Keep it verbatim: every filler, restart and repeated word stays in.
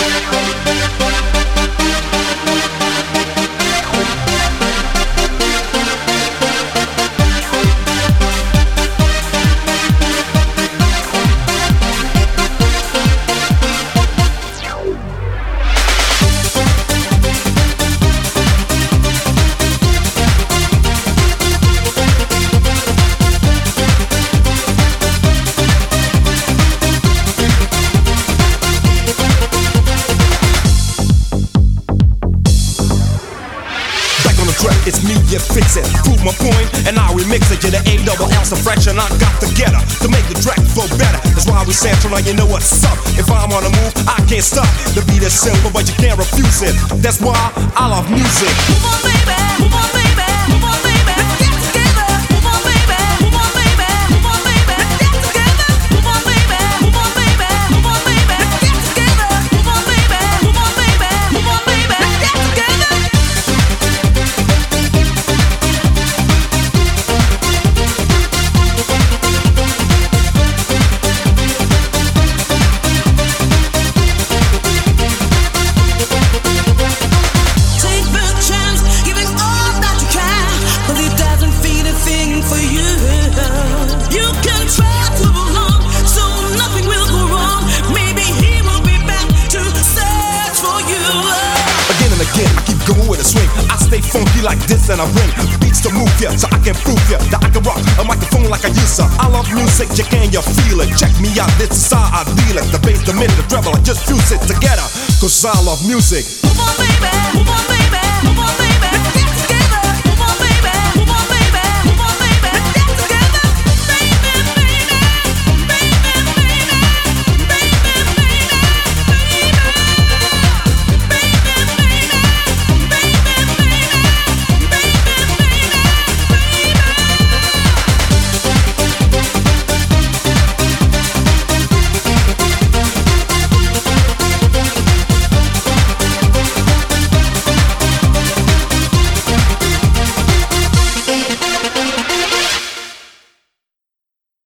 It's me, you fix it, prove my point, and I remix it. You're the A double L fraction, I got to get her to make the track flow better. That's why we sample, now you know what's up. If I'm on the move, I can't stop. The beat is simple, but you can't refuse it. That's why I love music. Move on, baby, move on, baby, move on, baby. Let's get together. Move on, baby, move on, baby, move on, baby. Let's get together. Move on, baby, move on, baby, move on, baby. Let's get together. Move on, baby, move on, baby, move on, baby. Let's get together. Funky like this and I bring beats to move ya, so I can prove ya that I can rock a microphone like I used to. I love music, you can you feel it? Check me out, this is how I deal it. The bass, the mid, the treble, I just fuse it together, cause I love music. Move on, baby, move on, baby.